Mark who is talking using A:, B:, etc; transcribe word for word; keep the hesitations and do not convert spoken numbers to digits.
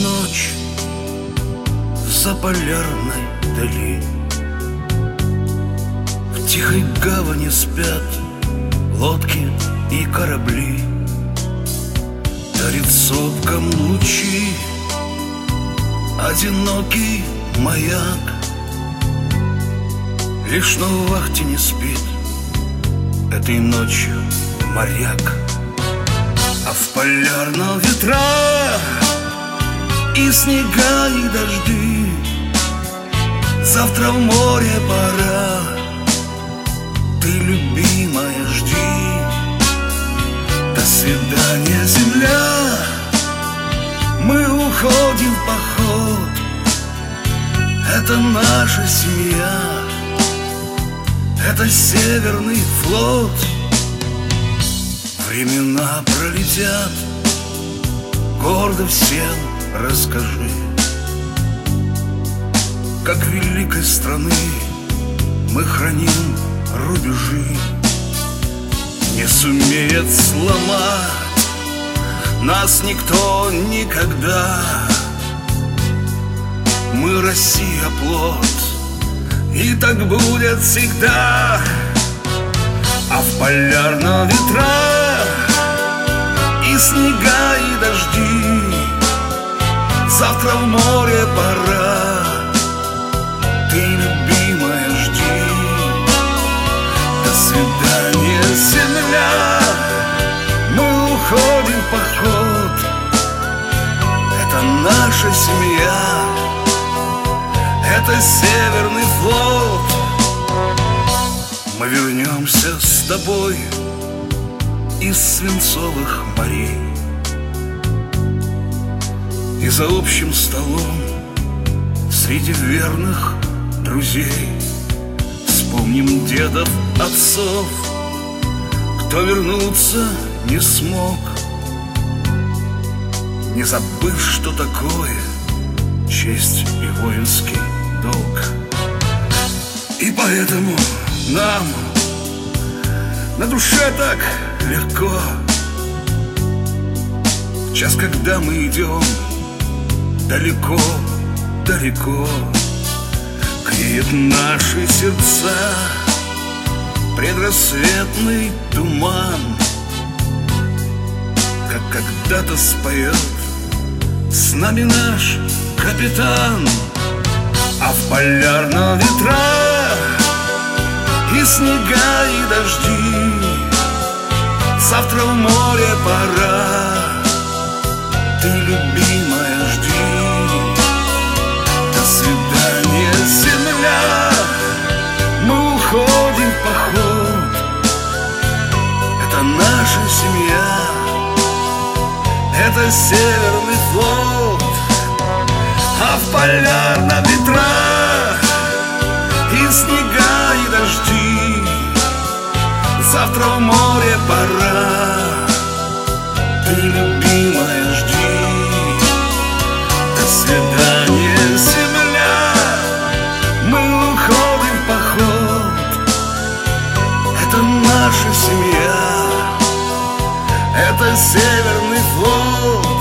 A: ночь за полярной дали. В тихой гавани спят лодки и корабли. Дарит сопкам лучи одинокий маяк. Лишь на вахте не спит этой ночью моряк. А в полярном ветра и снега, и дожди завтра в море пора. Ты, любимая, жди. До свидания, земля. Мы уходим в поход. Это наша семья. Это Северный флот. Времена пролетят. Гордо всем расскажи, как великой страны мы храним рубежи. Не сумеет сломать нас никто никогда. Мы Россия плод, и так будет всегда. А в полярном ветра и снега, и дожди завтра в море пора. Ты, любимая, жди. До свидания, земля. Мы уходим в поход. Это наша семья. Это Северный флот. Мы вернемся с тобой из свинцовых морей, и за общим столом среди верных друзей вспомним дедов, отцов, кто вернуться не смог, не забыв, что такое честь и воинский долг. И поэтому нам на душе так легко в час, когда мы идем далеко, далеко. Греет наши сердца предрассветный туман, как когда-то споет с нами наш капитан. А в полярном ветра и снега, и дожди завтра в море пора. Ты, любимая, жди. До свидания, земля. Мы уходим в поход. Это наша семья. Это Северный флот. А в полярном ветра и снега, и дожди завтра в море пора. Ты, любимая, жди. До свидания, земля. Мы уходим в поход. Это наша семья. Это Северный флот.